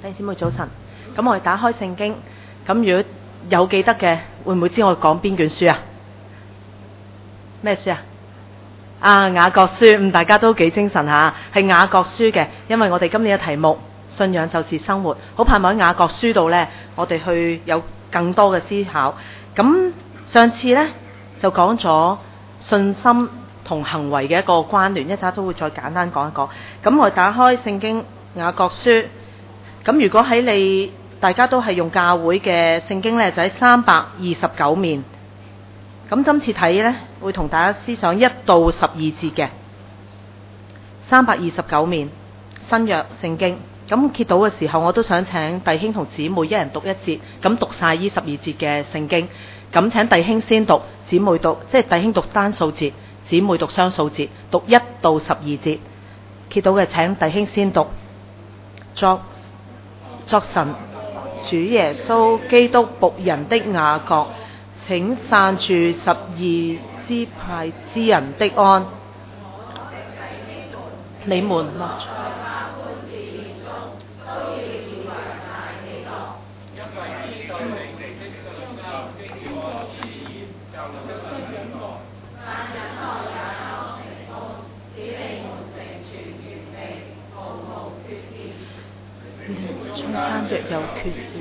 弟兄姊妹早晨，咁我哋打開聖經，咁如果有記得嘅，會唔會知我講邊卷書啊？咩書啊？雅各書，大家都幾精神吓，係雅各書嘅，因為我哋今年嘅題目信仰就是生活，好盼望喺雅各書度呢，我哋去有更多嘅思考。咁上次呢，就講咗信心同行為嘅一個關聯，一陣都會再簡單講一講。咁我哋打開聖經雅各書。咁如果喺你大家都係用教會嘅聖經呢，就喺329面。咁今次睇呢，會同大家思想1到12節嘅329面新約聖經。咁揭到嘅時候，我都想請弟兄同姊妹一人讀一節，咁讀晒呢12節嘅聖經。咁請弟兄先讀，姊妹讀，即係弟兄讀單數節，姊妹讀雙數節，讀1到12節。揭到嘅請弟兄先讀。作神主耶穌基督僕人的雅各，請散住12支派之人的安。你們中間若有缺少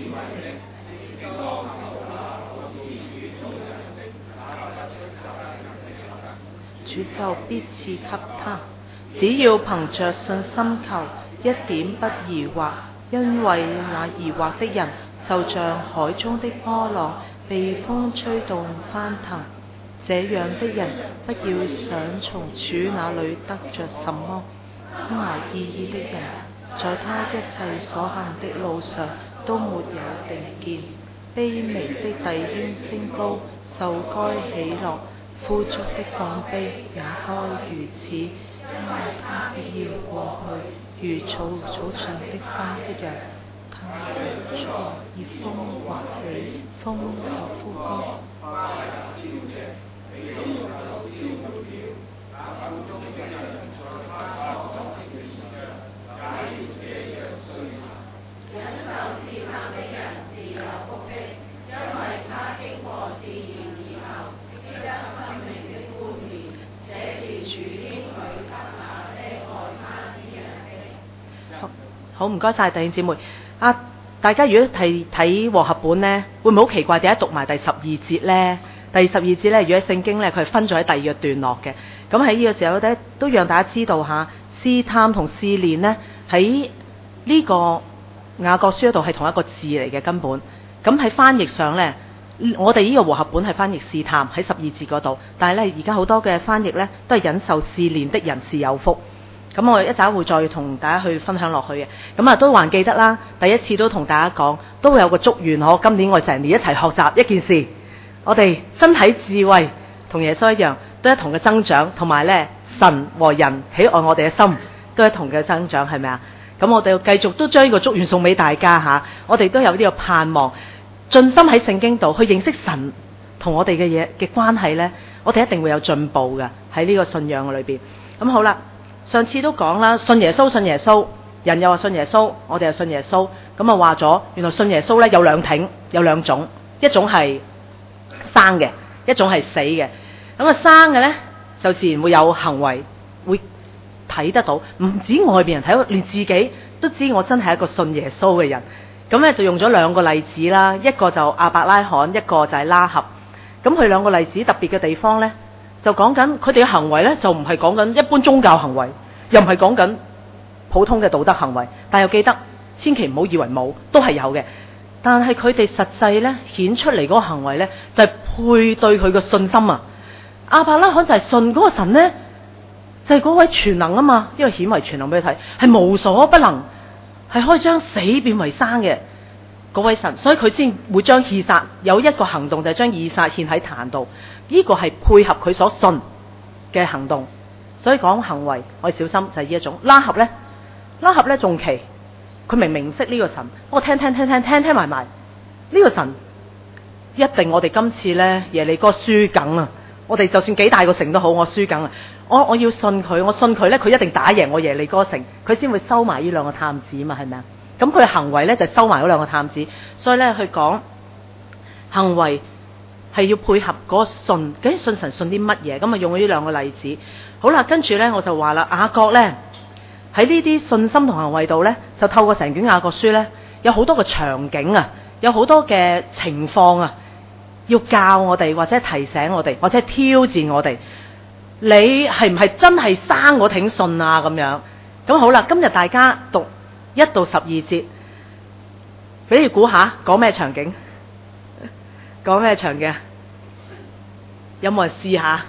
主就必賜給他，只要憑着信心求，一點不疑惑，因為那疑惑的人就像海中的波浪，被風吹動翻騰。這樣的人不要想從主那裏得着什麼。心懷二意的人，在他一切所行的路上都沒有定見。卑微的弟兄升高，就該喜樂；富足的降卑，也該如此，因為他必要過去，如草上的花一樣。他若在熱風刮起，風就枯乾。好，唔該晒弟兄姊妹。大家如果係睇和合本呢，會唔會好奇怪？點解讀埋第12節呢？第12節呢，如果喺聖經呢，佢係分咗喺第二個段落嘅。咁喺呢個時候呢，都讓大家知道下試探同試煉呢，喺呢個雅各書嗰度係同一個字嚟嘅根本。咁喺翻譯上呢，我哋呢個和合本係翻譯試探喺12節嗰度，但係呢，而家好多嘅翻譯呢，都係忍受試煉的人是有福。咁我一陣會再同大家去分享落去嘅。咁都還記得啦，第一次都同大家講，都會有個祝願嗬。今年我哋成年一齊學習一件事，我哋身體智慧同耶穌一樣，都一同嘅增長，同埋呢，神和人喜愛我哋嘅心都一同嘅增長，係咪啊？咁我哋要繼續都將呢個祝願送俾大家吓，我哋都有呢個盼望，盡心喺聖經度去認識神同我哋嘅嘢嘅關係呢，我哋一定會有進步嘅喺呢個信仰裏邊。咁好啦。上次都講啦，信耶穌，信耶穌，人又話信耶穌，我哋又信耶穌。咁話咗，原來信耶穌呢有兩種，一種係生嘅，一種係死嘅。咁生嘅呢，就自然會有行為，會睇得到，唔止外邊人睇到，連自己都知我真係一個信耶穌嘅人。咁呢，就用咗兩個例子啦，一個就亞伯拉罕，一個就係拉合。咁佢兩個例子特別嘅地方呢，就講緊佢哋嘅行為呢，就唔係講緊一般宗教行為，又唔係講緊普通嘅道德行為，但又記得千祈唔好以為冇，都係有嘅。但係佢哋實際呢，顯出嚟嗰個行為呢，就係配對佢嘅信心啊！亞伯拉罕就係信嗰個神呢，就係嗰位全能啊嘛，因為顯為全能俾佢睇，係無所不能，係可以將死變為生嘅嗰位神，所以佢先會將以撒有一個行動，就係將以撒獻喺壇度。呢個係配合佢所信嘅行動，所以講行為我哋小心就係呢一種。拉合呢仲奇，佢明明唔識呢個神，我聽埋呢個神一定我哋今次呢耶利哥輸梗啊！我哋就算幾大個城都好，我輸梗啊！我要信佢，我信佢呢，佢一定打贏我耶利哥城，佢先會收埋呢兩個探子嘛，係咪啊？ 咁佢嘅行為咧就收埋嗰兩個探子，所以咧佢講行為係要配合嗰個信，究竟信神信啲乜嘢？咁啊用咗呢兩個例子。好啦，跟住咧我就話啦，雅各咧喺呢啲信心同行為度咧，就透過成卷雅各書咧，有好多個場景啊，有好多嘅情況啊，要教我哋或者提醒我哋或者挑戰我哋，你係唔係真係生我挺信啊？咁樣咁好啦，今日大家讀1到12節，俾你估下講咩場景？講咩場景？有冇人試下？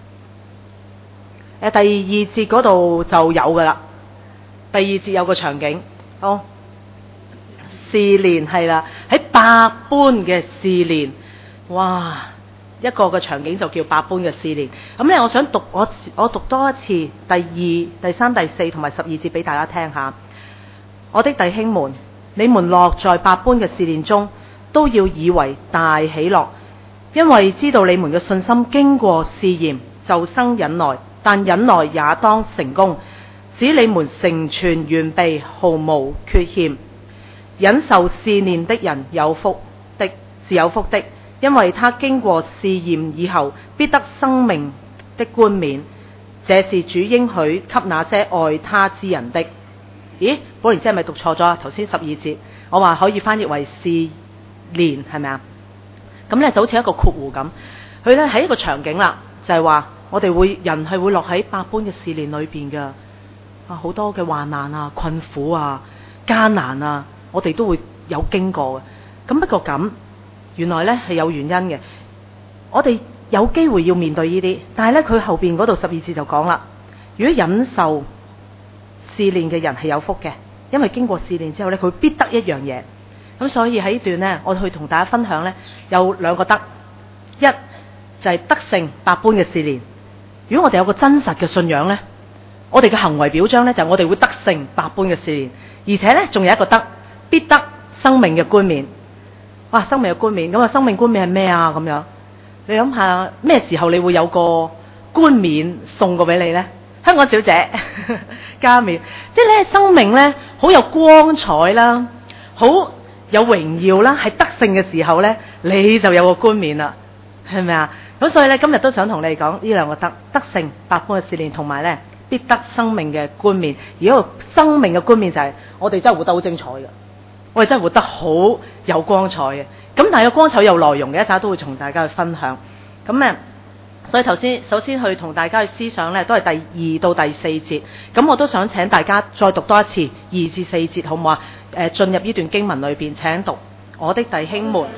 第二節嗰度就有噶啦。第二節有個場景，好，試煉係啦，喺百般嘅試煉，哇！一個嘅場景就叫百般嘅試煉。咁咧，我想讀我讀多一次第2、第3、第4同埋12節俾大家聽下。我的弟兄們，你們落在百般嘅試煉中，都要以為大喜樂，因為知道你們嘅信心經過試驗，就生忍耐。但忍耐也當成功，使你們成全完備，毫無缺欠。忍受試煉的人有福的，是有福的，因為他經過試驗以後，必得生命的冠冕。這是主應許給那些愛他之人的。咦，寶蓮姐係咪讀錯咗啊？頭先12節我話可以翻譯為試煉，係咪啊？咁咧就好似一個括弧咁，佢咧係一個場景啦，就係話我哋人係會落喺百般嘅試煉裏邊噶，好多嘅患難啊、困苦啊、艱難啊，我哋都會有經過嘅。咁不過咁，原來咧係有原因嘅。我哋有機會要面對呢啲，但係咧佢後邊嗰度12節就講啦，如果忍受試煉嘅人係有福嘅，因為經過試煉之後咧，佢必得一樣嘢。咁所以喺呢段咧，我去同大家分享咧，有兩個得，一就係得勝百般嘅試煉。如果我哋有個真實嘅信仰咧，我哋嘅行為表彰咧就係我哋會得勝百般嘅試煉，而且咧仲有一個得，必得生命嘅冠冕。哇，生命嘅冠冕，咁啊生命冠冕係咩啊？咁樣你諗下咩時候你會有個冠冕送過俾你咧？香港小姐加冕，即係咧生命咧好有光彩啦，好有榮耀啦，係得勝嘅時候咧，你就有個冠冕啦，係咪啊？咁所以咧今日都想同你講呢兩個得勝百般嘅試煉，同埋咧必得生命嘅冠冕。而嗰個生命嘅冠冕就係我哋真係活得好精彩嘅，我哋真係活得好有光彩嘅。咁但係個光彩有內容嘅，一陣都會同大家去分享。咁咧，所以首先去同大家去思想咧，都係第2到第4節。咁我都想請大家再讀多一次2至4節，好唔好啊？進入呢段經文裏邊，請讀我的弟兄們。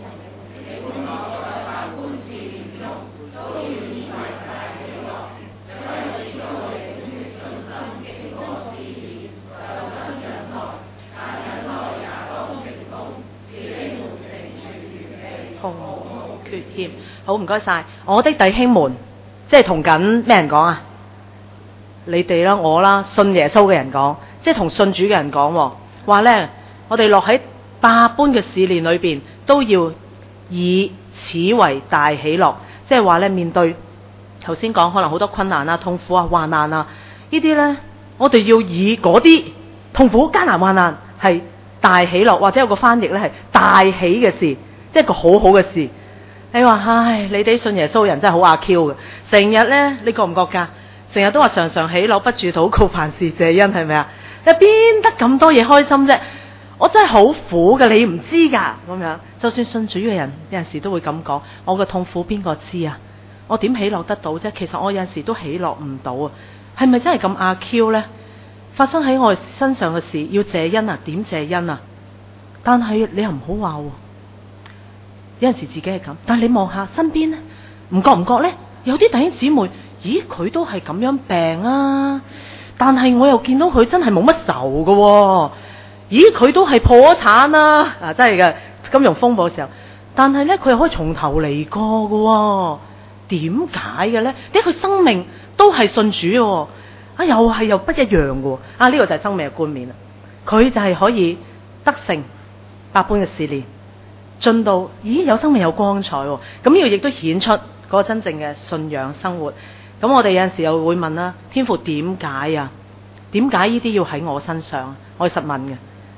缺欠好，唔該晒。我的弟兄們，即係同緊咩人講啊？你哋啦，我啦，信耶穌嘅人講，即係同信主嘅人講，話呢，我哋落喺百般嘅試煉裏邊，都要以此為大喜樂。即係話呢，面對頭先講可能好多困難啊、痛苦啊、患難啊，呢啲呢，我哋要以嗰啲痛苦、艱難、患難係大喜樂，或者有個翻譯呢係大喜嘅事，即係一個好好嘅事。你話唉，你哋信耶穌人真係好阿 Q 嘅，成日呢，你覺唔覺㗎？成日都話常常喜樂，不住禱告，凡事謝恩，係咪啊？你邊得咁多嘢開心啫？我真係好苦㗎，你唔知㗎咁樣。就算信主嘅人有陣時都會咁講，我嘅痛苦邊個知啊？我點喜樂得到啫？其實我有陣時都喜樂唔到啊！係咪真係咁阿 Q 呢？發生喺我身上嘅事要謝恩啊？點謝恩啊？但係你又唔好話喎。有陣時自己係咁，但係你望下身邊咧，唔覺呢？有啲弟兄姊妹，咦，佢都係咁樣病啊，但係我又見到佢真係冇乜愁㗎喎。咦，佢都係破咗產啊！啊，真係嘅金融風暴嘅時候，但係咧佢又可以從頭嚟過㗎喎。點解嘅咧？因為佢生命都係信主喎，啊，又不一樣㗎喎。啊，呢個就係生命嘅冠冕啦。佢就係可以得勝百般嘅試煉。進到，咦，有生命有光彩喎，咁呢個亦都顯出嗰個真正嘅信仰生活。咁我哋有陣時又會問啦，天父點解啊？點解呢啲要喺我身上？我係實問嘅，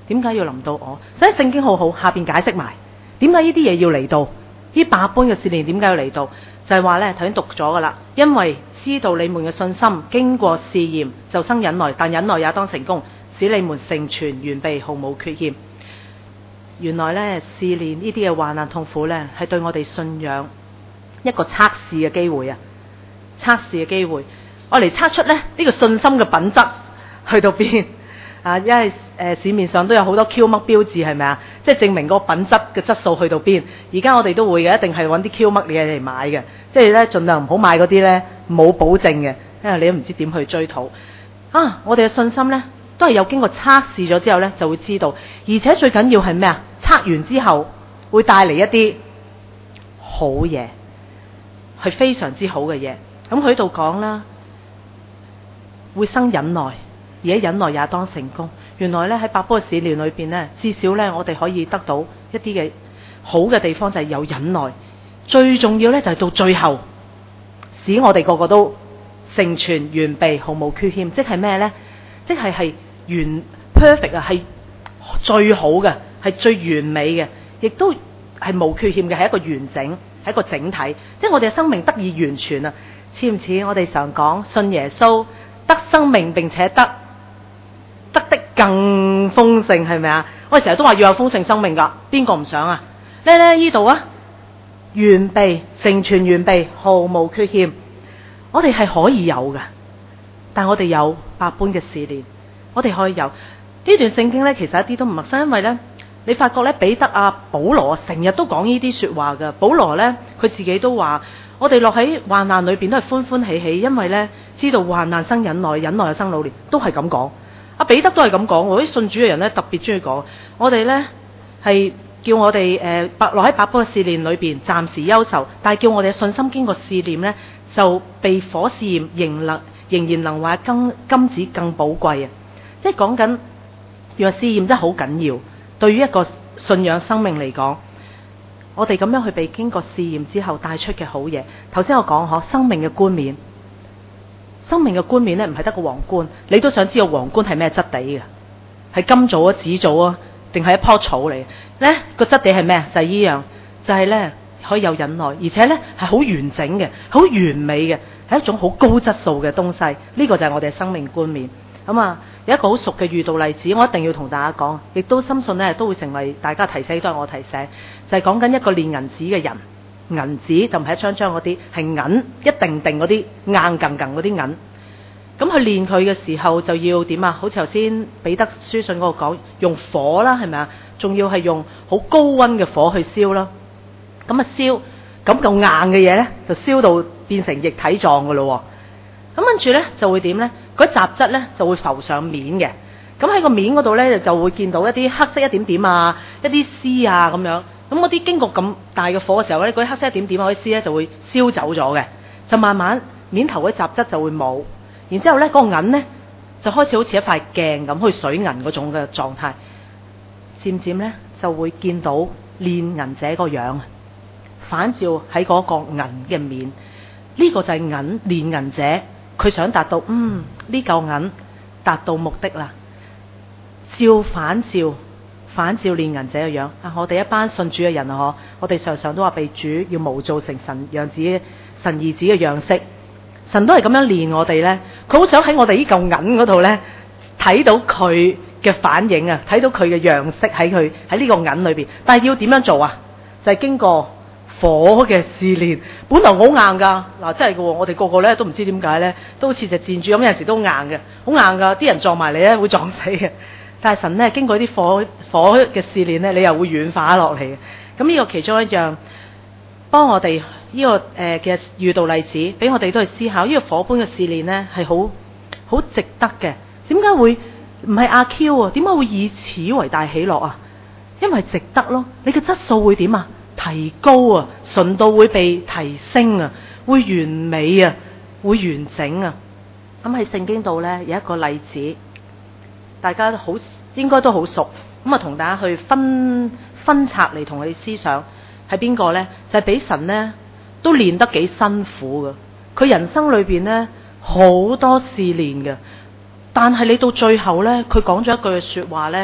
點解要臨到我？所以聖經好好下邊解釋埋，點解呢啲嘢要嚟到？呢百般嘅試煉點解要嚟到？就係話呢，頭先讀咗噶啦，因為知道你們嘅信心經過試驗就生忍耐，但忍耐也當成功，使你們成全完備，毫無缺欠。原來呢，試煉呢啲嘅患難痛苦呢，係對我哋信仰一個測試嘅機會啊！測試嘅機會，我嚟測出呢個信心嘅品質去到邊啊？因為市面上都有好多 Q 嘜標誌，係咪啊？即係證明個品質嘅質素去到邊。而家我哋都會嘅，一定係揾啲 Q 嘜嘢嚟買嘅，即係呢，盡量唔好買嗰啲呢冇保證嘅，因為你都唔知點去追討啊！我哋嘅信心呢，都係有經過測試咗之後呢，就會知道，而且最緊要係咩啊？測完之後會帶嚟一啲好嘢，係非常之好嘅嘢。咁佢喺度講啦，會生忍耐，而且忍耐也當成功。原來呢，喺百般嘅試煉裏邊呢，至少呢，我哋可以得到一啲嘅好嘅地方，就係有忍耐。最重要呢，就係到最後，使我哋個個都成全完備，毫無缺欠。即係咩呢？即係完 perfect 啊，係最好嘅，係最完美嘅，亦都係無缺欠嘅，係一個完整，係一個整體。即係我哋嘅生命得以完全啊！似唔似我哋常講信耶穌得生命，並且得的更豐盛，係咪啊？我哋成日都話要有豐盛生命噶，邊個唔想啊？呢度啊，完備成全完備，毫無缺欠。我哋係可以有嘅，但我哋有百般嘅試煉，我哋可以有呢段聖經呢，其實一啲都唔陌生，因為呢，你發覺呢，彼得啊、保羅成日都講呢啲說話噶。保羅呢，佢自己都話，我哋落喺患難裏邊都係歡歡喜喜，因為呢，知道患難生忍耐，忍耐又生老練，都係咁講。阿彼得都係咁講，我啲信主嘅人呢，特別中意講，我哋呢，係叫我哋落喺百般嘅試煉裏邊暫時憂愁，但係叫我哋嘅信心經過試煉呢，就被火試驗，仍然能話金子更寶貴啊！即係講緊，原來試驗真係好緊要，對於一個信仰生命嚟講，我哋咁樣去被經過試驗之後帶出嘅好嘢。頭先我講生命嘅冠冕，生命嘅冠冕呢，唔係得個皇冠，你都想知道皇冠係咩質地嘅？係金做啊、紙做啊，定係一棵草嚟？呢個質地係咩？就係呢樣，就係呢，可以有忍耐，而且呢係好完整嘅，好完美嘅，係一種好高質素嘅東西。呢個就係我哋嘅生命冠冕。咁啊，有一個好熟嘅喻道例子，我一定要同大家講，亦都深信呢都會成為大家提醒，都係我提醒，就係講緊一個煉銀子嘅人。銀子就唔係一張張嗰啲，係銀一定嗰啲硬硬嗰啲銀。咁佢煉佢嘅時候就要點啊？好似頭先彼得書信嗰個講，用火啦，係咪啊？仲要係用好高溫嘅火去燒啦。咁啊燒，咁夠硬嘅嘢呢，就燒到變成液體狀噶咯。咁跟住呢，就會點呢？嗰雜質呢，就會浮上面嘅。咁喺個面嗰度呢，就會見到一啲黑色一點點啊，一啲絲啊咁樣。咁嗰啲經過咁大嘅火嘅時候呢，嗰啲黑色一點點嗰啲絲呢，就會燒走咗嘅，就慢慢面頭嗰啲雜質就會冇。然之後呢，嗰個銀呢，就開始好似一塊鏡咁，好似水銀嗰種嘅狀態。漸漸呢，就會見到煉銀者個樣，反照喺嗰個銀嘅面。呢個就係煉銀者，佢想達到呢嚿銀達到目的啦。反照煉銀者嘅樣啊！我哋一班信主嘅人啊，我哋常常都話被主要模造成神兒子嘅樣式。神都係咁樣練我哋呢，佢好想喺我哋呢嚿銀嗰度呢，睇到佢嘅反應啊，睇到佢嘅樣式喺呢個銀裏邊。但係要點樣做啊？就係經過火嘅試煉。本來好硬噶，嗱真係嘅，我哋個個呢都唔知點解呢，都好似隻箭豬咁，有陣時都硬嘅，好硬噶，啲人撞埋你呢會撞死嘅。但係神呢，經過啲火嘅試煉呢，你又會軟化落嚟嘅。咁呢個其中一樣，幫我哋呢個嘅喻道例子，俾我哋都去思考。呢個火般嘅試煉呢，係好值得嘅。點解會唔係阿 Q 啊？點解會以此為大喜樂啊？因為值得咯。你嘅質素會點啊？提高啊，純度會被提升啊，會完美啊，會完整啊。咁喺聖經度呢，有一個例子，大家應該都好熟。咁啊，同大家去分拆嚟同佢思想。係邊個呢？就係俾神呢都練得幾辛苦噶。佢人生裏邊呢好多試煉嘅，但係你到最後呢，佢講咗一句說話呢，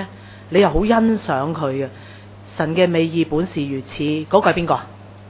你又好欣賞佢嘅。神嘅美意本是如此，嗰個係邊個？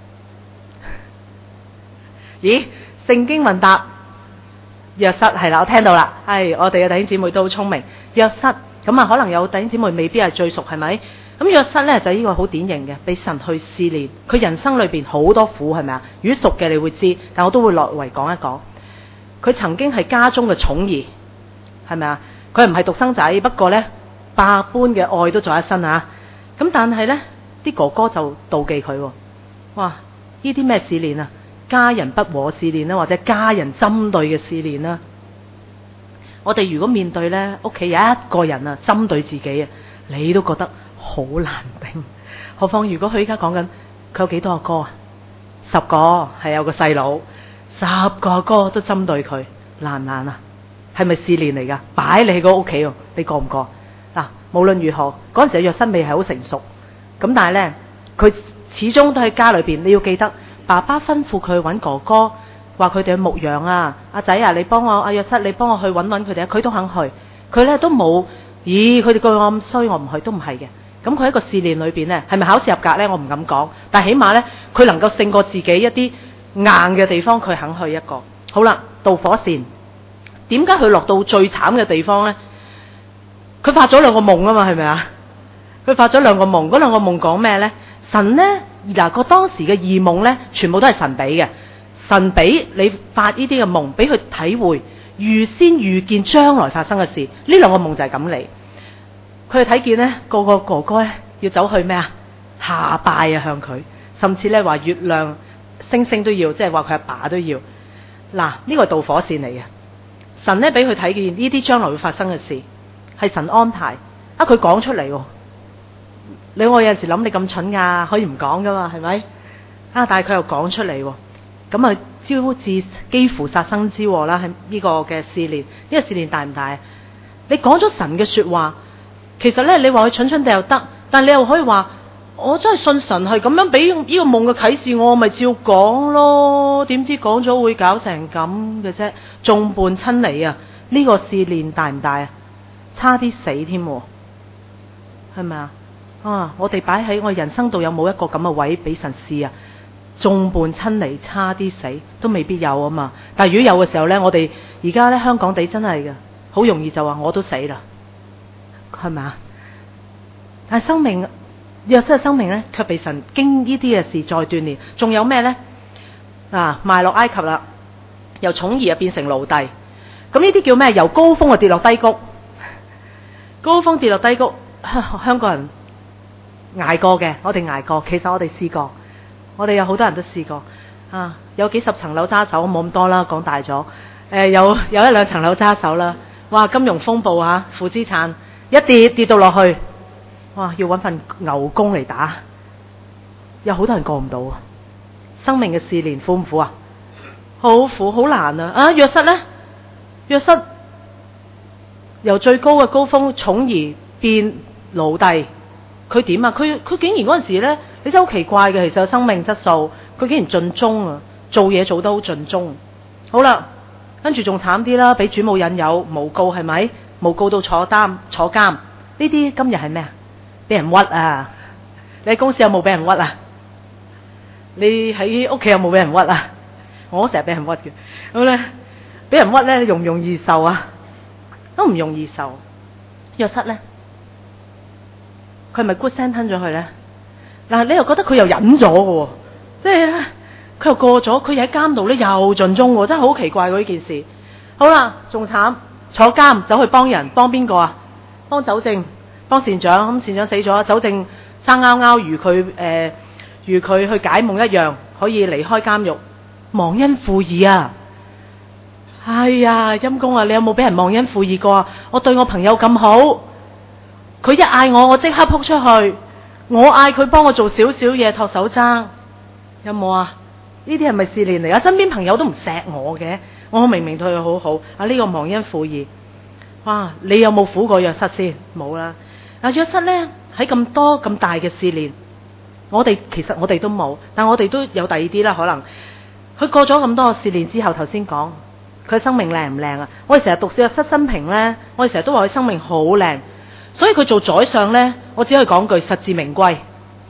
咦？聖經問答，約瑟係啦，我聽到啦，係我哋嘅弟兄姊妹都好聰明。約瑟咁啊，可能有弟兄姊妹未必係最熟，係咪？咁約瑟呢，就呢個好典型嘅，俾神去試煉，佢人生裏邊好多苦，係咪啊？如果熟嘅你會知，但我都會略為講一講。佢曾經係家中嘅寵兒，係咪啊？佢唔係獨生仔，不過呢，百般嘅愛都在一身啊！咁但係呢啲哥哥就妒忌佢，哇！呢啲咩試煉啊？家人不和試煉啦，或者家人針對嘅試煉啦。我哋如果面對呢屋企有一個人啊針對自己啊，你都覺得好難頂。何況如果佢依家講緊佢有幾多個哥啊？10個，係有個細佬，10個哥都針對佢，難唔難啊？係咪試煉嚟噶？擺你喺個屋企喎，你過唔過？嗱，無論如何，嗰陣時嘅約瑟未係好成熟，咁但係呢，佢始終都喺家裏邊。你要記得，爸爸吩咐佢揾哥哥，話佢哋去牧羊啊。阿仔啊，你幫我，阿約瑟，你幫我去揾佢哋啊。佢都肯去，佢呢都冇，咦？佢哋句我咁衰，我唔去都唔係嘅。咁佢喺個試煉裏邊呢，係咪考試合格呢？我唔敢講，但係起碼呢，佢能夠勝過自己一啲硬嘅地方，佢肯去一個。好啦，導火線，點解佢落到最慘嘅地方呢？佢發咗2個夢啊嘛，係咪啊？佢發咗2個夢，嗰2個夢講咩呢？神呢，嗱個當時嘅異夢呢，全部都係神俾嘅。神俾你發呢啲嘅夢，俾佢體會，預先預見將來發生嘅事。呢2個夢就係咁嚟。佢睇見呢個哥哥呢，要走去咩啊？下拜啊，向佢，甚至呢話月亮星星都要，即係話佢阿爸都要。嗱，呢個係導火線嚟嘅。神呢俾佢睇見呢啲將來會發生嘅事，係神安排。佢講出嚟喎。你我有陣時諗你咁蠢㗎，可以唔講㗎嘛，係咪？但係佢又講出嚟喎。咁啊，招致幾乎殺身之禍啦，係呢個嘅試煉。呢個試煉大唔大？你講咗神嘅說話，其實呢，你話佢蠢蠢地又得，但你又可以話我真係信神係咁樣俾呢個夢嘅啟示我，咪照講咯。點知講咗會搞成咁嘅啫，眾叛親離啊！呢個試煉大唔大啊？差啲死添，係咪啊？我哋擺喺我人生度有冇一個咁嘅位俾神試啊？眾叛親離，差啲死都未必有啊嘛。但係如果有嘅時候呢，我哋而家呢，香港地真係嘅，好容易就話我都死啦，係咪啊？但係生命約瑟嘅生命呢，卻被神經呢啲嘅事再鍛煉。仲有咩呢？賣落埃及啦，由寵兒變成奴隸。咁呢啲叫咩？由高峰跌落低谷，高峰跌落低谷。香港人捱過嘅，我哋捱過。其實我哋試過，我哋有好多人都試過。有幾十層樓揸手，冇咁多啦，講大咗。有1-2層樓揸手啦。哇！金融風暴負資產一跌到落去，哇！要搵份牛工嚟打，有好多人過唔到。生命嘅試煉苦唔苦啊？好苦，好難啊！約瑟呢？約瑟由最高嘅高峰寵兒變奴隸，佢點啊？佢竟然嗰陣時呢，你真係好奇怪嘅。其實生命質素，佢竟然盡忠啊，做嘢做得好盡忠。好啦，跟住仲慘啲啦，俾主母引誘，誣告，係咪？誣告到坐監。呢啲今日係咩啊？俾人屈啊！你喺公司有冇俾人屈啊？你喺屋企有冇俾人屈啊？我成日俾人屈嘅。咁咧，俾人屈咧容唔容易受啊？都唔容易受。約瑟咧，佢係咪 good 聲吞咗佢咧？嗱，你又覺得佢又忍咗嘅，即係佢又過咗，佢又喺監度咧又盡忠喎，真係好奇怪喎呢件事。好啦，仲慘，坐監走去幫人，幫邊個啊？幫酒政，幫善長。咁善長死咗，酒政生勾勾如佢去解夢一樣，可以離開監獄，忘恩負義啊！哎呀，陰公啊！你有冇俾人忘恩負義過啊？我對我朋友咁好，佢一嗌我即刻撲出去，我嗌佢幫我做少少嘢托手踭，有冇啊？呢啲係咪試煉嚟啊？身邊朋友都唔錫我嘅，我明明對佢好好啊！呢個忘恩負義，哇！你有冇苦過約瑟先？冇啦。約瑟呢，喺咁多咁大嘅試煉，其實我哋都冇，但我哋都有第二啲啦。可能佢過咗咁多個試煉之後，頭先講佢生命靚唔靚啊？我哋成日讀約瑟生平呢，我哋成日都話佢生命好靚。 所以佢做宰相呢，我只可以講句實至名歸。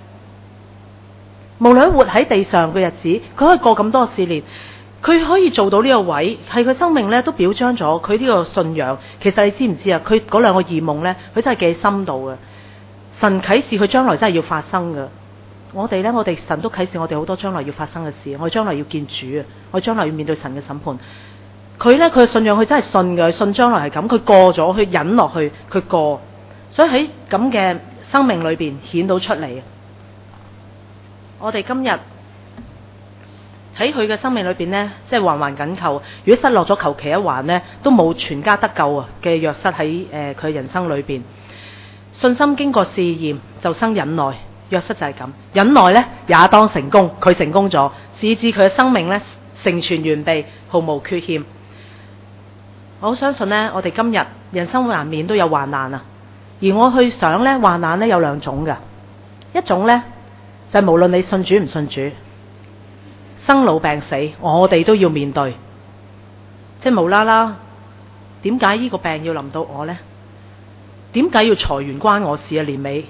無論活喺地上嘅日子，佢可以過咁多試煉，佢可以做到呢個位，係佢生命呢都表彰咗佢呢個信仰。其實你知唔知啊？佢嗰兩個異夢呢，佢真係記喺心度嘅。神啟示佢將來真係要發生嘅。我哋呢，我哋神都啟示我哋好多將來要發生嘅事。我哋將來要見主啊！我哋將來要面對神嘅審判。佢呢，佢嘅信仰，佢真係信嘅，信將來係咁。佢過咗，佢忍落去，佢過。所以喺咁嘅生命裏邊顯到出嚟。我哋今日喺佢嘅生命裏邊呢，即係環環緊扣。如果失落咗求其一環呢，都冇全家得救啊嘅約瑟喺佢人生裏邊。信心經過試驗就生忍耐，約瑟就係咁。忍耐呢也當成功，佢成功咗，以致佢嘅生命呢成全完備，毫無缺陷。我好相信呢，我哋今日人生難免都有患難啊。而我去想呢，患難呢有兩種㗎，一種呢，就係無論你信主唔信主，生老病死，我哋都要面對。即係無啦啦，點解呢個病要臨到我呢？點解要裁員關我事啊？年尾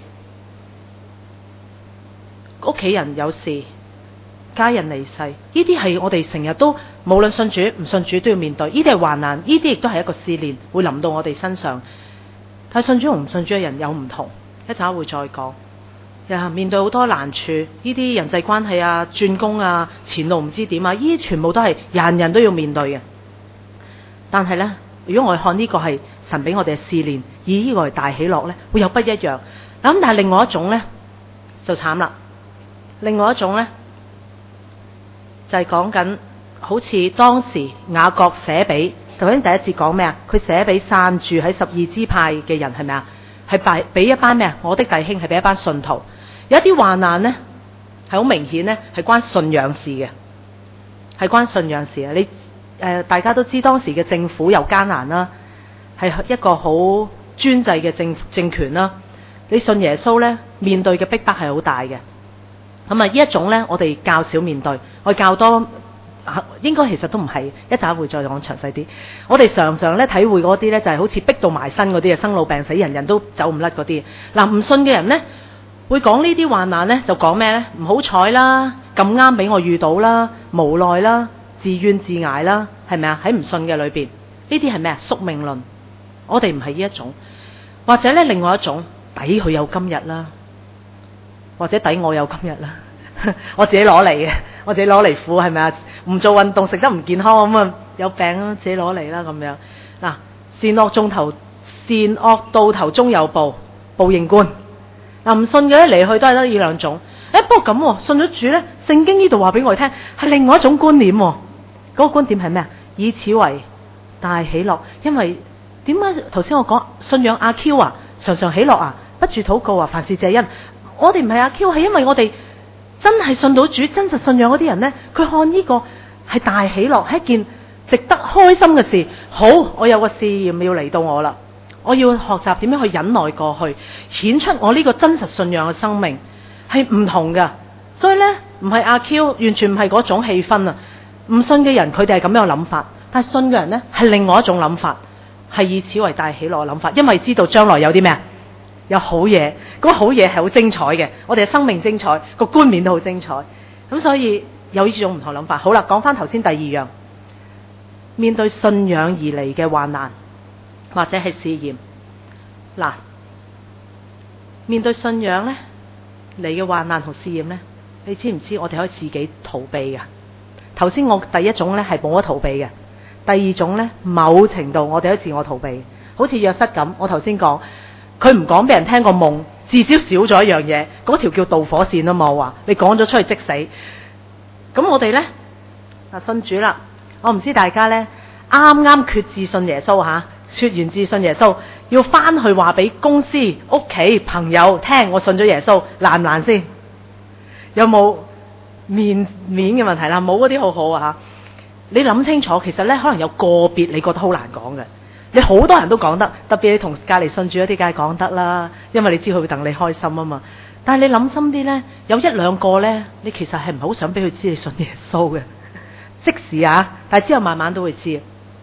屋企人有事，家人離世，呢啲係我哋成日都無論信主唔信主都要面對。呢啲係患難，呢啲亦都係一個試煉，會臨到我哋身上。但係信主同唔信主嘅人有唔同，一陣會再講。面對好多難處，呢啲人際關係啊、轉工啊、前路唔知點啊，呢啲全部都係人人都要面對嘅。但係呢，如果我哋看呢個係神俾我哋嘅試煉，以呢個係大喜樂呢，會有不一樣。咁但係另外一種呢，就慘啦。另外一種呢，就係講緊好似當時雅各寫俾頭先第一節講咩啊？佢寫俾散住喺12支派嘅人係咪啊？係俾一班咩啊？我的弟兄係俾一班信徒。有一啲患難呢，係好明顯呢，係關信仰事嘅，係關信仰事啊！你大家都知當時嘅政府又艱難啦，係一個好專制嘅政權啦。你信耶穌呢，面對嘅逼迫係好大嘅。咁啊，呢一種呢，我哋較少面對，我哋較多應該其實都唔係，一陣會再講詳細啲。我哋常常咧體會嗰啲呢，就係好似逼到埋身嗰啲啊，生老病死，人人都走唔甩嗰啲。嗱，唔信嘅人呢，會講呢啲患難呢，就講咩呢？唔好彩啦，咁啱俾我遇到啦，無奈啦，自怨自艾啦，係咪啊？喺唔信嘅裏邊，呢啲係咩啊？宿命論。我哋唔係呢一種，或者呢，另外一種，抵佢有今日啦，或者抵我有今日啦。我自己攞嚟嘅，我自己攞嚟苦，係咪啊？唔做運動，食得唔健康咁啊，有病啊，自己攞嚟啦咁樣。嗱，善惡到頭終有報，報應觀。嗱，唔信嘅咧嚟去都係得呢兩種。不過咁，信咗主咧，聖經呢度話俾我哋聽係另外一種觀念。嗰個觀點係咩啊？以此為大喜樂。因為點解頭先我講信仰阿 Q 啊，常常喜樂啊，不住禱告啊，凡事謝恩。我哋唔係阿 Q，係因為我哋真係信到主，真實信仰嗰啲人呢，佢看呢個係大喜樂，係一件值得開心嘅事。好，我有個試驗要嚟到我啦，我要學習點樣去忍耐過去，顯出我呢個真實信仰嘅生命係唔同噶。所以呢，唔係阿 Q， 完全唔係嗰種氣氛啊。唔信嘅人佢哋係咁樣諗法，但係信嘅人呢，係另外一種諗法，係以此為大喜樂嘅諗法，因為知道將來有啲咩啊？有好嘢，嗰個好嘢係好精彩嘅，我哋嘅生命精彩，個冠冕都好精彩，咁所以有呢種唔同諗法。好啦，講翻頭先第二樣，面對信仰而嚟嘅患難或者係試驗。嗱，面對信仰呢嚟嘅患難同試驗呢，你知唔知我哋可以自己逃避噶？頭先我第一種呢係冇得逃避嘅，第二種呢，某程度我哋可以自我逃避，好似約瑟咁，我頭先講。佢唔講俾人聽個夢，至少少咗一樣嘢，嗰條叫導火線啊嘛。我話你講咗出去即死。咁我哋呢，信主啦。我唔知大家呢，啱啱決志信耶穌吓，決完志信耶穌，要翻去話俾公司、屋企、朋友聽，我信咗耶穌，難唔難先？有冇面嘅問題啦？冇嗰啲好好啊吓。你諗清楚，其實呢，可能有個別你覺得好難講嘅。你好多人都講得，特別你同隔離信主一啲梗係講得啦，因為你知佢會戥你開心啊嘛。但係你諗深啲呢，有一兩個呢，你其實係唔好想俾佢知你信耶穌嘅，即時啊，但係之後慢慢都會知。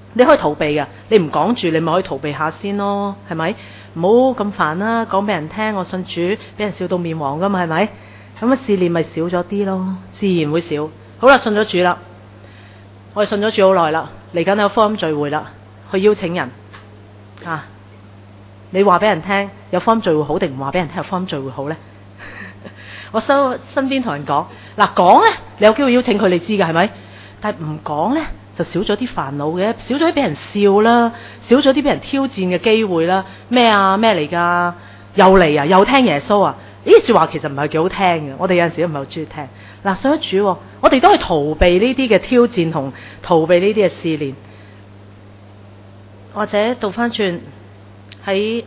你可以逃避㗎，你唔講住，你咪可以逃避下先咯，係咪？唔好咁煩啦，講俾人聽我信主，俾人笑到面黃㗎嘛，係咪？咁啊試煉咪少咗啲咯，自然會少。好啦，信咗主啦，我哋信咗主好耐啦，嚟緊有福音聚會啦，去邀請人啊！你話俾人聽有福音聚會好定唔話俾人聽有福音聚會好呢？我身邊同人講嗱，講呢，你有機會邀請佢，你知㗎係咪？但係唔講呢，就少咗啲煩惱嘅，少咗啲俾人笑啦，少咗啲俾人挑戰嘅機會啦。咩啊？咩嚟㗎？又嚟啊？又聽耶穌啊？呢啲説話其實唔係幾好聽嘅，我哋有陣時都唔係好中意聽。嗱，信咗主，我哋都係逃避呢啲嘅挑戰同逃避呢啲嘅試煉，或者倒翻轉喺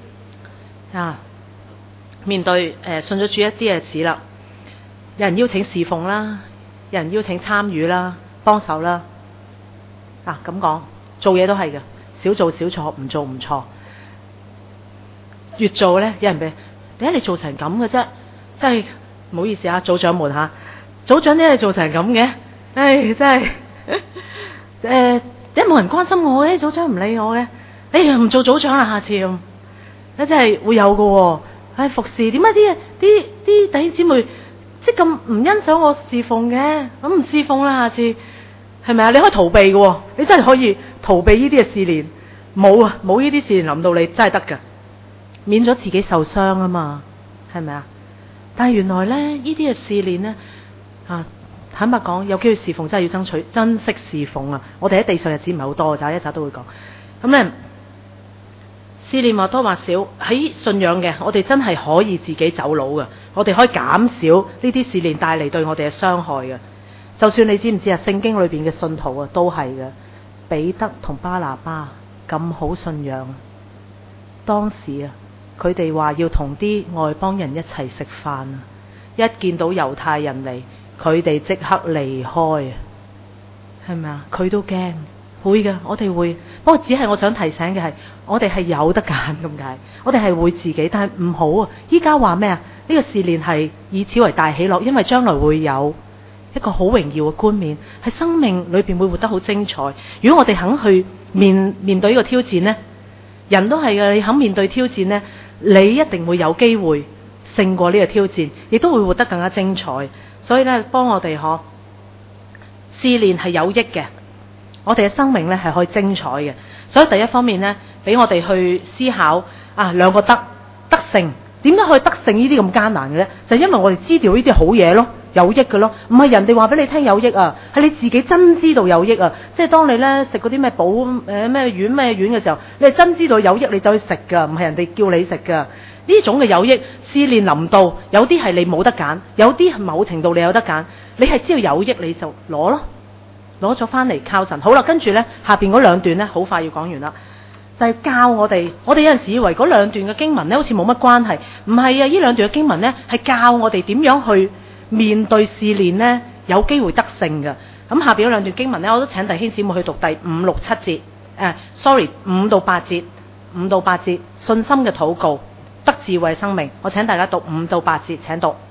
面對信咗主一啲日子啦，有人邀請侍奉啦，有人邀請參與啦，幫手啦。咁講做嘢都係嘅，少做少錯，唔做唔錯。越做呢，有人俾點解你做成咁嘅啫？真係唔好意思啊，組長們嚇，組長點解你做成咁嘅？唉，真係點解冇人關心我嘅？組長唔理我嘅，哎呀唔做組長啦，下次咁，真係會有嘅喎。唉，服侍點解啲弟兄姊妹即咁唔欣賞我侍奉嘅？咁唔侍奉啦，下次係咪啊？你可以逃避嘅喎，你真係可以逃避呢啲嘅試煉。冇啊，冇呢啲試煉臨到你真係得㗎，免咗自己受傷啊嘛，係咪啊？但係原來咧，呢啲嘅試煉咧坦白講，有機會侍奉真係要珍惜侍奉啊！我哋喺地上日子唔係好多㗎，一陣都會講。咁咧，試煉或多或少喺信仰嘅，我哋真係可以自己走佬嘅，我哋可以減少呢啲試煉帶嚟對我哋嘅傷害嘅。就算你知唔知啊？聖經裏邊嘅信徒啊，都係嘅。彼得同巴拿巴咁好信仰，當時啊，佢哋話要同啲外邦人一齊食飯啊，一見到猶太人嚟，佢哋即刻離開啊，係咪啊？佢都驚，會嘅，我哋會。不過只係我想提醒嘅係，我哋係有得揀咁解，我哋係會自己，但係唔好啊！依家話咩啊？呢個試煉係以此為大喜樂，因為將來會有一個好榮耀嘅冠冕，喺生命裏邊會活得好精彩。如果我哋肯去面對呢個挑戰呢，人都係嘅，你肯面對挑戰呢，你一定會有機會勝過呢個挑戰，亦都會活得更加精彩。所以咧，幫我哋試煉係有益嘅，我哋嘅生命咧係可以精彩嘅。所以第一方面咧，俾我哋去思考兩個得勝，點解可以得勝呢啲咁艱難嘅咧？就係因為我哋知道呢啲好嘢咯，有益嘅咯，唔係人哋話俾你聽有益啊，係你自己真知道有益啊。即係當你咧食嗰啲咩補咩丸嘅時候，你係真知道有益，你就去食噶，唔係人哋叫你食噶。呢種嘅有益試煉臨到，有啲係你冇得揀，有啲係某程度你有得揀。你係知道有益你就攞咯，攞咗翻嚟靠神。好啦，跟住呢，下邊嗰兩段呢，好快要講完啦，就係教我哋有陣時以為嗰兩段嘅經文呢好似冇乜關係，唔係啊！呢兩段嘅經文呢，係教我哋點樣去面對試煉呢，有機會得勝嘅。咁下邊嗰兩段經文呢，我都請弟兄姊妹去讀第5、6、7節，5到8節，5到8節，信心嘅禱告，得智慧生命。我請大家讀5到8節，請讀。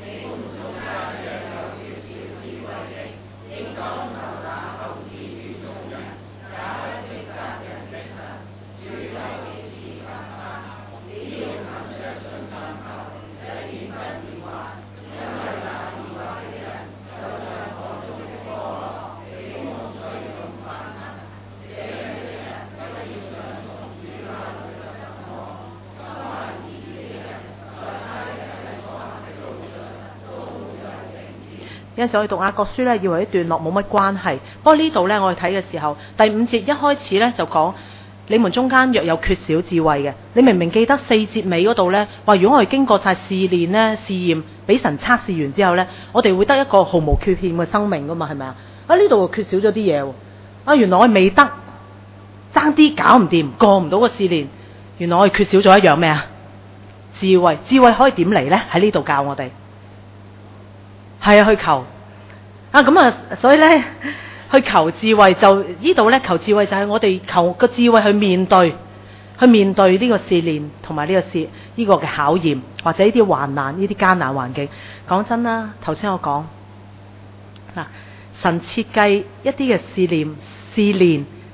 有陣時我哋讀雅各書咧，以為啲段落冇乜關係。不過呢度咧，我哋睇嘅時候，第5節一開始咧就講你們中間若有缺少智慧嘅，你明明記得4節尾嗰度咧話，如果我哋經過晒試煉咧、試驗，俾神測試完之後咧，我哋會得一個毫無缺欠嘅生命噶嘛，係咪啊？呢度缺少咗啲嘢喎。原來我未得，爭啲搞唔掂，過唔到個試煉。原來我哋缺少咗一樣咩啊？智慧。智慧可以點嚟咧？喺呢度教我哋。係啊，去求所以咧去求智慧，就呢度咧求智慧就係我哋求個智慧去面對呢個試煉同埋呢個嘅考驗，或者呢啲患難、呢啲艱難環境。講真啦，頭先我講神設計一啲嘅試煉，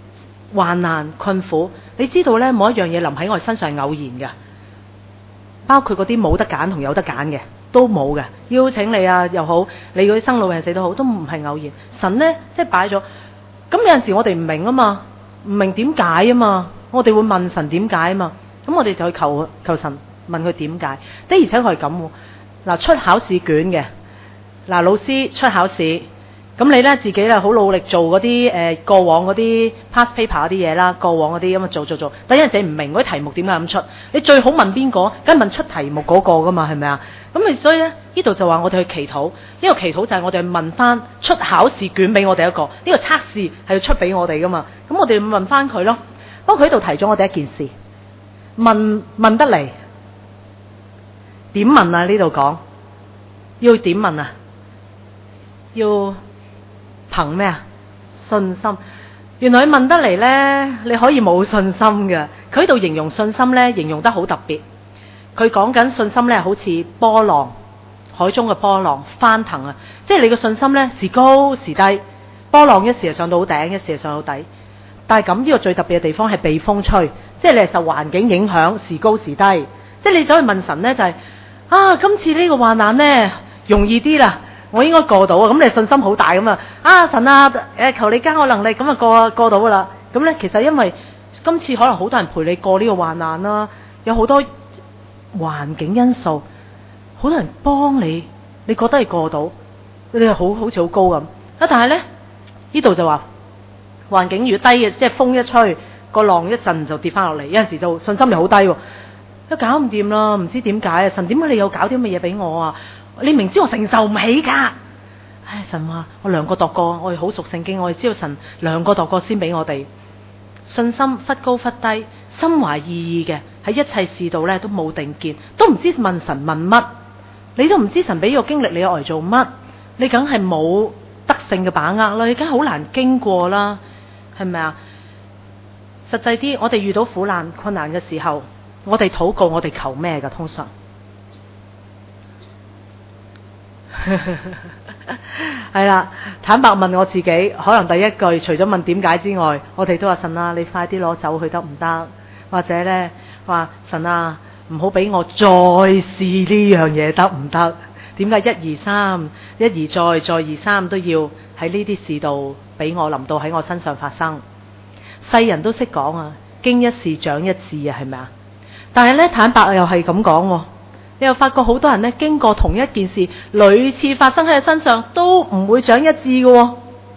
患難困苦，你知道呢，冇一樣嘢臨喺我哋身上係偶然嘅，包括嗰啲冇得揀同有得揀嘅都冇嘅。邀請你啊又好，你嗰啲生老病死都好，都唔係偶然。神呢，即係擺咗。咁有陣時我哋唔明啊嘛，唔明點解啊嘛，我哋會問神點解啊嘛。咁我哋就去求神問佢點解。的而且確係咁喎。嗱，出考試卷嘅，嗱，老師出考試。咁你咧自己咧好努力做嗰啲過往嗰啲 past paper 嗰啲嘢啦，過往嗰啲咁啊做，但係有陣時唔明嗰啲題目點解咁出，你最好問邊個？梗係問出題目嗰個噶嘛，係咪啊？咁你所以咧呢度就話我哋去祈禱，呢個祈禱就係我哋問翻出考試卷俾我哋一個，呢個測試係要出俾我哋噶嘛，咁我哋問翻佢咯。不過佢喺度提咗我哋一件事，問得嚟點問啊？呢度講要點問啊？要憑咩啊？信心。原來佢問得嚟呢，你可以冇信心嘅。佢喺度形容信心呢，形容得好特別。佢講緊信心呢，好似波浪，海中嘅波浪翻騰啊！即係你嘅信心呢，時高時低，波浪一時就上到頂，一時就上到底。但係咁呢個最特別嘅地方係被風吹，即係你係受環境影響，時高時低。即係你走去問神呢，就係今次呢個患難呢，容易啲啦。我應該過到啊！咁你信心好大咁啊！神啊，求你加我能力，咁啊過到噶啦。咁呢，其實因為今次可能好多人陪你過呢個患難啦，有好多環境因素，好多人幫你，你覺得你過到，你係好似好高咁。但係呢，呢度就話環境越低嘅，即係風一吹，個浪一陣就跌翻落嚟。有陣時就信心又好低喎，都搞唔掂啦，唔知點解啊！神點解你又搞啲乜嘢俾我啊？你明知我承受唔起噶，神話我量過度過，我哋好熟聖經，我哋知道神量過度過先俾我哋信心，忽高忽低，心懷意義嘅喺一切事度咧都冇定見，都唔知問神問乜，你都唔知神俾個經歷你嚟做乜，你梗係冇得勝嘅把握啦，你梗係好難經過啦，係咪啊？實際啲，我哋遇到苦難困難嘅時候，我哋禱告，我哋求咩噶？通常係啦，坦白問我自己，可能第一句除咗問點解之外，我哋都話神啊，你快啲攞走佢得唔得？或者呢，話神啊，唔好俾我再試呢樣嘢得唔得？點解一而三，一而再而三都要喺呢啲事度俾我臨到喺我身上發生？世人都識講啊，經一事長一智啊，係咪啊？但係呢，坦白又係咁講喎。你又發覺好多人呢，經過同一件事，屢次發生喺佢身上，都唔會長一智嘅喎，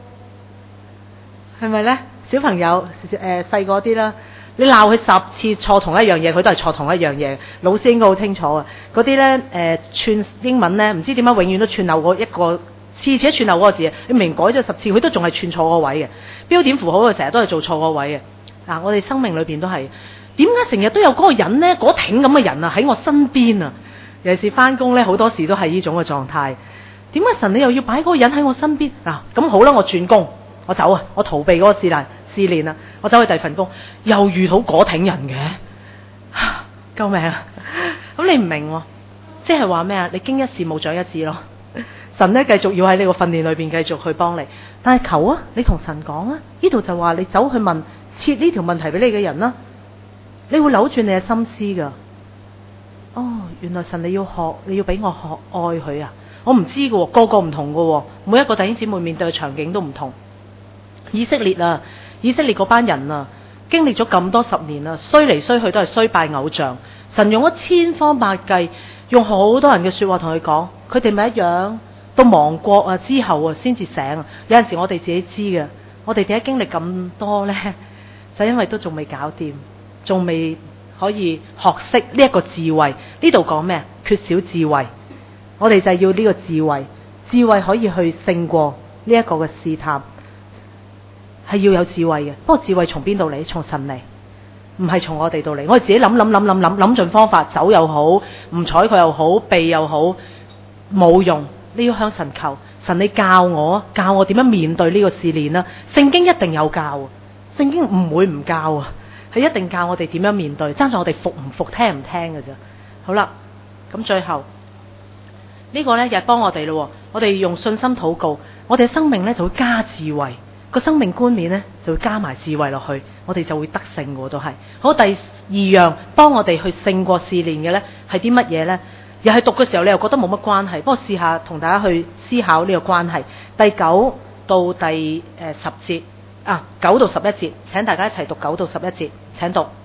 係咪呢？小朋友細個啲啦，你鬧佢10次錯同一樣嘢，佢都係錯同一樣嘢。老師應該好清楚啊。嗰啲呢，串英文呢，唔知點解永遠都串漏過一個，次次都串漏嗰個字。你明改咗10次，佢都仲係串錯個位嘅。標點符號佢成日都係做錯個位嘅。我哋生命裏邊都係，點解成日都有嗰個人呢？嗰挺咁嘅人啊喺我身邊啊！尤其是翻工咧，好多時都係呢種嘅狀態。點解神你又要擺嗰個人喺我身邊？咁好啦，我轉工，我走啊，我逃避嗰個試煉啊，我走去第二份工，又遇到嗰挺人嘅，救命啊！咁你唔明喎，即係話咩啊？你經一事冇長一智咯。神呢繼續要喺呢個訓練裏邊繼續去幫你，但係求啊，你同神講啊，呢度就話你走去問設呢條問題俾你嘅人啦，你會扭轉你嘅心思噶。原來神你要俾我學愛佢啊！我唔知噶，個個唔同噶，每一個弟兄姊妹面對嘅場景都唔同。以色列嗰班人啊，經歷咗咁多10年啦，衰嚟衰去都係衰拜偶像。神用咗千方百計，用好多人嘅說話同佢講，佢哋咪一樣到亡國啊之後啊先至醒啊。有陣時我哋自己知嘅，我哋點解經歷咁多呢？就因為都仲未搞掂，仲未可以學識呢一個智慧。呢度講咩？缺少智慧，我哋就係要呢個智慧，智慧可以去勝過呢一個嘅試探，係要有智慧嘅。不過智慧從邊度嚟？從神嚟，唔係從我哋度嚟。我哋自己諗盡方法，走又好，唔睬佢又好，避又好，冇用。你要向神求，神你教我點樣面對呢個試煉啦。聖經一定有教，聖經唔會唔教啊。係一定教我哋點樣面對，爭在我哋服唔服、聽唔聽嘅啫。好啦，咁最後呢個呢，又係幫我哋咯。我哋用信心禱告，我哋嘅生命呢就會加智慧， 個生命冠冕呢，就會加埋智慧落去，我哋就會得勝喎，都係。好，第二樣幫我哋去勝過試煉嘅呢，係啲乜嘢呢？又係讀嘅時候你又覺得冇乜關係，不過試下同大家去思考呢個關係。第9到第10節9到11節，請大家一齊讀9到11節，請讀。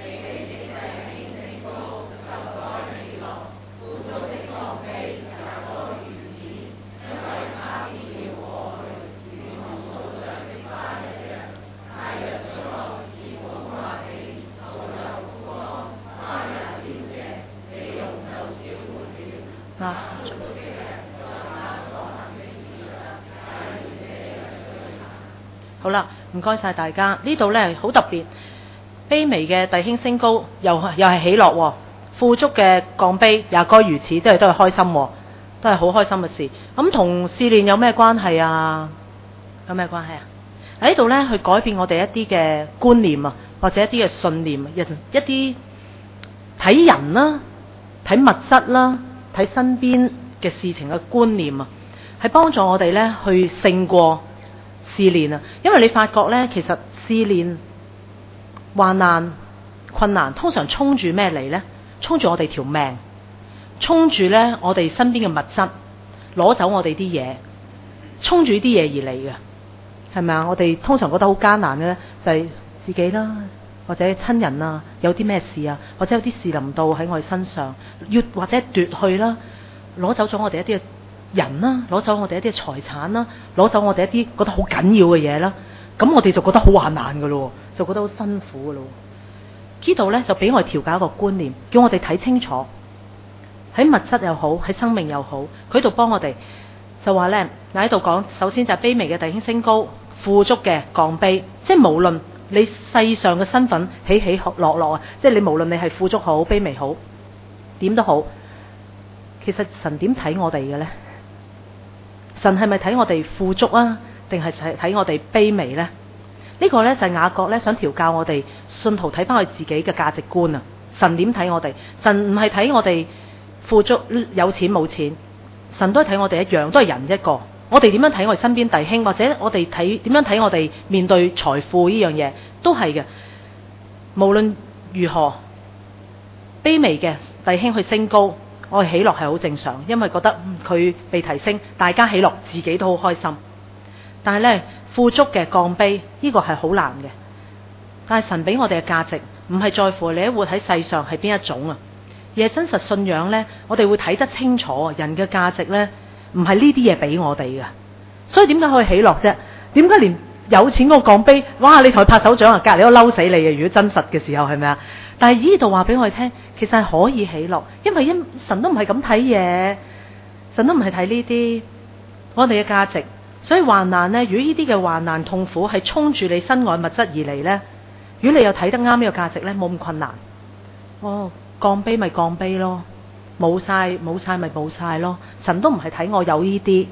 好啦，唔該晒大家。呢度呢好特別，卑微嘅弟兄升高，又係喜樂喎；富足嘅降卑，也該如此，都係開心喎，都係好開心嘅事。咁同試煉有咩關係啊？有咩關係啊？喺呢度呢，去改變我哋一啲嘅觀念啊，或者一啲嘅信念，一啲睇人啦、睇物質啦、睇身邊嘅事情嘅觀念啊，係幫助我哋呢去勝過試煉啊。因為你發覺呢，其實試煉、患難、困難通常衝住咩嚟呢？衝住我哋條命，衝住呢我哋身邊嘅物質，攞走我哋啲嘢，衝住啲嘢而嚟嘅，係咪啊？我哋通常覺得好艱難嘅呢，就係自己啦，或者親人啊，有啲咩事啊，或者有啲事臨到喺我哋身上，要或者奪去啦，攞走咗我哋一啲嘅人啦，攞走我哋一啲嘅財產啦，攞走我哋一啲覺得好緊要嘅嘢啦，咁我哋就覺得好患難噶咯，就覺得好辛苦噶咯。呢度呢，就俾我哋調教一個觀念，叫我哋睇清楚，喺物質又好，喺生命又好，佢度幫我哋就話呢，嗱喺度講，首先就係卑微嘅弟兄升高，富足嘅降卑，即係無論你世上嘅身份起起落落啊，即係你無論你係富足好，卑微好，點都好，其實神點睇我哋嘅呢？神係咪睇我哋富足啊，定係睇我哋卑微呢？呢個呢，就係雅各呢想調教我哋信徒睇翻佢自己嘅價值觀啊！神點睇我哋？神唔係睇我哋富足有錢冇錢，神都係睇我哋一樣，都係人一個。我哋點樣睇我哋身邊弟兄，或者我哋點樣睇我哋面對財富呢樣嘢，都係嘅。無論如何，卑微嘅弟兄去升高，我哋喜樂係好正常，因為覺得佢被提升，大家喜樂，自己都好開心。但係呢，富足嘅降卑，呢個係好難嘅。但係神俾我哋嘅價值，唔係在乎你活喺世上係邊一種啊，而係真實信仰呢，我哋會睇得清楚人嘅價值呢，唔係呢啲嘢俾我哋嘅。所以點解可以喜樂啫？點解連有錢嗰個降卑，哇！你同佢拍手掌啊，隔離都嬲死你嘅。如果真實嘅時候係咪啊？但係呢度話俾我哋聽，其實係可以喜樂，因為神都唔係咁睇嘢，神都唔係睇呢啲我哋嘅價值。所以患難呢，如果呢啲嘅患難痛苦係衝住你身外物質而嚟呢，如果你又睇得啱呢個價值呢，冇咁困難。降卑咪降卑咯，冇晒咪冇晒咯。神都唔係睇我有呢啲。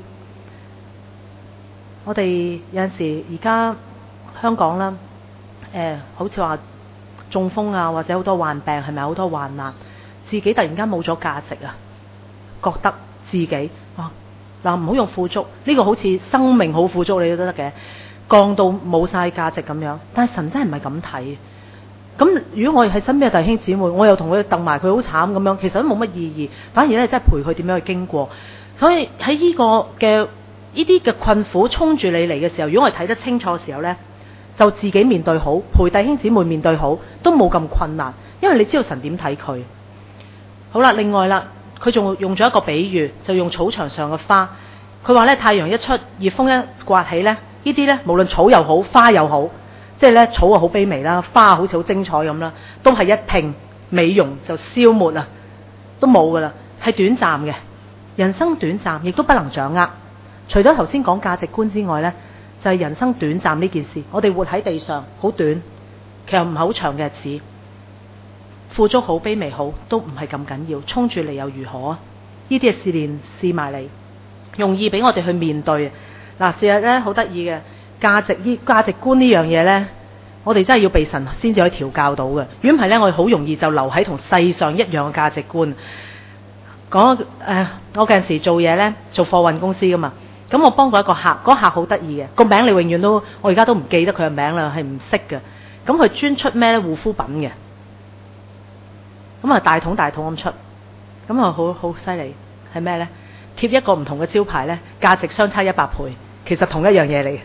我哋有陣時而家香港啦，好似話中風啊，或者好多患病，係咪好多患難？自己突然間冇咗價值啊，覺得自己嗱，唔好用富足，呢個好似生命好富足你都得嘅，降到冇晒價值咁樣。但係神真係唔係咁睇。咁如果我哋喺身邊嘅弟兄姊妹，我又同佢瞪埋佢好慘咁樣，其實都冇乜意義，反而咧真係陪佢點樣去經過。所以喺呢個嘅呢啲嘅困苦衝住你嚟嘅時候，如果我哋睇得清楚嘅時候呢，就自己面對好，陪弟兄姊妹面對好，都冇咁困難，因為你知道神點睇佢。好啦，另外啦，佢仲用咗一個比喻，就用草場上嘅花。佢話呢，太陽一出，熱風一刮起呢，呢啲呢，無論草又好，花又好，即係呢，草啊好卑微啦，花好似好精彩咁啦，都係一併美容就消沒啦，都冇噶啦，係短暫嘅。人生短暫，亦都不能掌握。除咗頭先講價值觀之外呢，就係人生短暫呢件事。我哋活喺地上好短，其實唔係好長嘅日子。富足好，卑微好，都唔係咁緊要。衝住嚟又如何啊？呢啲係試煉試埋嚟，容易俾我哋去面對。嗱，事實呢，好得意嘅價值觀呢樣嘢呢，我哋真係要被神先至可以調教到嘅。如果唔係呢，我哋好容易就留喺同世上一樣嘅價值觀。我嗰陣時做嘢呢，做貨運公司噶嘛。 咁我幫過一個客，嗰客好得意嘅，個名你永遠都，我而家都唔記得佢嘅名啦，係唔識嘅。咁佢專出咩咧？護膚品嘅。咁啊大桶大桶咁出，咁啊好犀利，係咩咧？貼一個唔同嘅招牌咧，價值相差100倍，其實同一樣嘢嚟嘅。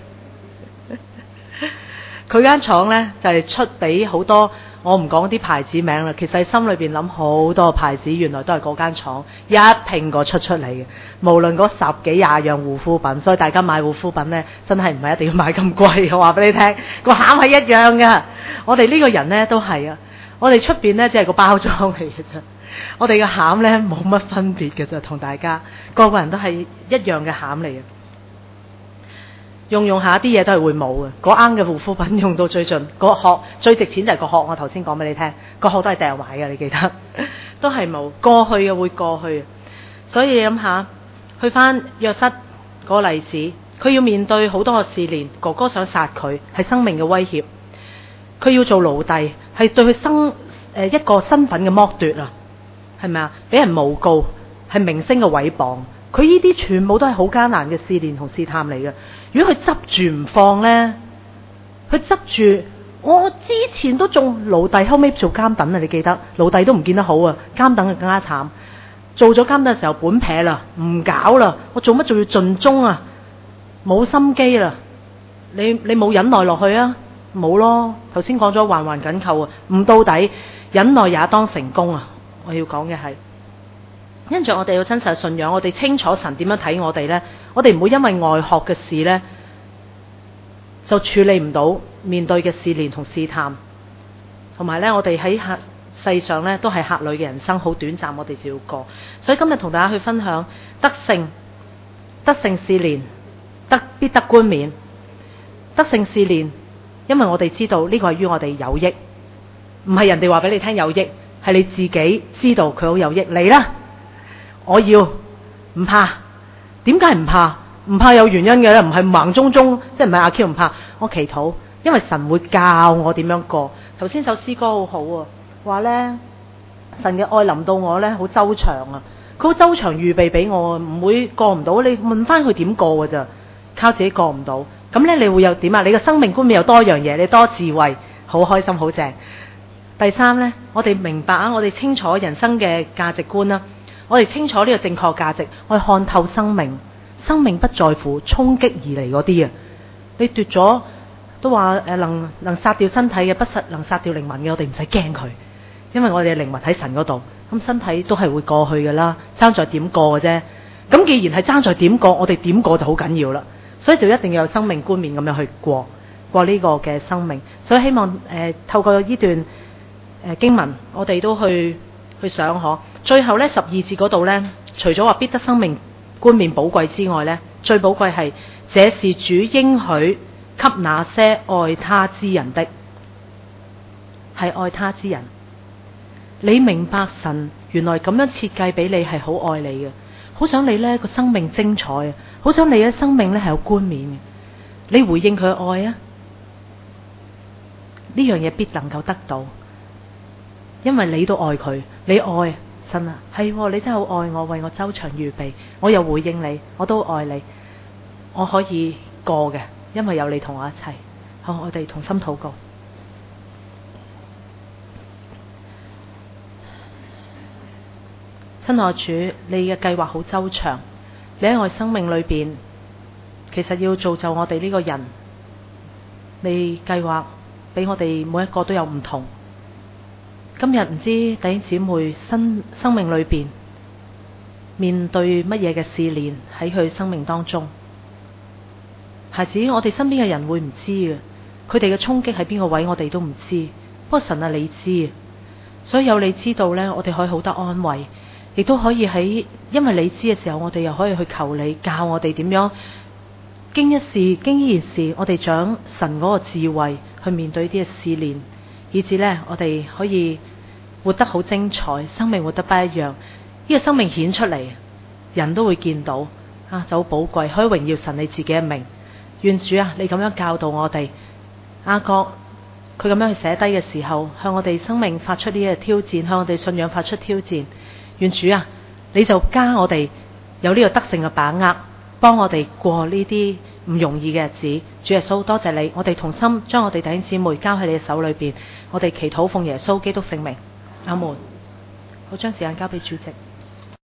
佢間廠咧就係出俾好多，我唔講啲牌子名啦，其實心裏邊諗好多牌子，原來都係嗰間廠一拼過出嚟嘅。無論嗰10幾20樣護膚品，所以大家買護膚品咧，真係唔係一定要買咁貴。我話俾你聽，個餡係一樣嘅。我哋呢個人咧都係啊，我哋出邊咧只係個包裝嚟嘅啫。我哋嘅餡咧冇乜分別嘅啫，同大家個個人都係一樣嘅餡嚟嘅。用下啲嘢都係會冇嘅，嗰啱嘅護膚品用到最盡，個殼最值錢就係個殼。我頭先講俾你聽，個殼都係掟埋嘅，你記得都係冇過去嘅，會過去。所以你諗下，去翻約瑟嗰個例子，佢要面對好多個試煉，哥哥想殺佢，係生命嘅威脅。佢要做奴隸，係對佢一個身份嘅剝奪啊，係咪啊？俾人誣告，係明星嘅毀謗。佢呢啲全部都係好艱難嘅試煉同試探嚟嘅。如果佢執住唔放呢，佢執住，我之前都仲奴隸，後尾做監躉啊！你記得奴隸都唔見得好啊，監躉就更加慘。做咗監躉嘅時候本撇啦，唔搞啦，我做乜仲要盡忠啊？冇心機啦，你冇忍耐落去啊？冇咯。頭先講咗環環緊扣啊，唔到底忍耐也當成功啊！我要講嘅係。因着我哋要真實信仰，我哋清楚神點樣睇我哋呢？我哋唔會因為外學嘅事呢，就處理唔到面對嘅試煉同試探。同埋呢，我哋喺世上呢，都係客旅嘅人生，好短暫，我哋就要過。所以今日同大家去分享得勝試煉，必得冠冕。得勝試煉，因為我哋知道呢個係於我哋有益，唔係人哋話俾你聽有益，係你自己知道佢好有益。嚟啦！我要唔怕？點解唔怕？唔怕有原因嘅咧，唔係盲中中，即係唔係阿 Q 唔怕。我祈禱，因為神會教我點樣過。頭先首詩歌好好啊，話咧神嘅愛臨到我咧，好周詳啊。佢好周詳預備俾我，唔會過唔到。你問翻佢點過㗎咋？靠自己過唔到。咁咧你會有點啊？你嘅生命觀面有多樣嘢，你多智慧，好開心，好正。第三咧，我哋明白啊，我哋清楚人生嘅價值觀啦。我哋清楚呢個正確價值，我哋看透生命，生命不在乎衝擊而嚟嗰啲啊！你奪咗都話能殺掉身體嘅，不實能殺掉靈魂嘅，我哋唔使驚佢，因為我哋嘅靈魂喺神嗰度，咁身體都係會過去㗎啦，爭在點過嘅啫。咁既然係爭在點過，我哋點過就好緊要啦，所以就一定要有生命冠冕咁樣去過呢個嘅生命。所以希望透過呢段經文，我哋都去想可。最後呢12節嗰度呢，除咗話必得生命冠冕寶貴之外呢，最寶貴係這是主應許給那些愛他之人的，係愛他之人。你明白神原來咁樣設計俾你係好愛你嘅，好想你呢個生命精彩啊，好想你嘅生命呢係有冠冕嘅。你回應佢愛啊，呢樣嘢必能夠得到。因為你都愛佢，你愛神啊，係你真係好愛我，為我周詳預備，我又回應你，我都愛你，我可以過嘅，因為有你同我一齊。好，我哋同心禱告。親愛主，你嘅計劃好周詳，你喺我生命裏邊，其實要造就我哋呢個人，你計劃俾我哋每一個都有唔同。今日唔知弟兄姊妹生命裏邊面對乜嘢嘅試煉喺佢生命當中，孩子，我哋身邊嘅人會唔知嘅，佢哋嘅衝擊喺邊個位我哋都唔知，不過神啊你知，所以有你知道呢，我哋可以好得安慰，亦都可以喺因為你知嘅時候，我哋又可以去求你教我哋點樣經一事經呢件事，我哋長神嗰個智慧去面對呢啲嘅試煉，以至呢，我哋可以活得好精彩，生命活得不一樣。呢個生命顯出嚟，人都會見到啊，就好寶貴，可以榮耀神你自己嘅名。願主啊，你咁樣教導我哋。雅各佢咁樣去寫低嘅時候，向我哋生命發出呢個挑戰，向我哋信仰發出挑戰。願主啊，你就加我哋有呢個得勝嘅把握， 幫我哋過呢啲唔容易嘅日子。主耶穌，多謝你，我哋同心將我哋弟兄姊妹交喺你嘅手裏邊，我哋祈禱奉耶穌基督聖名，阿門。好，將時間交俾主席。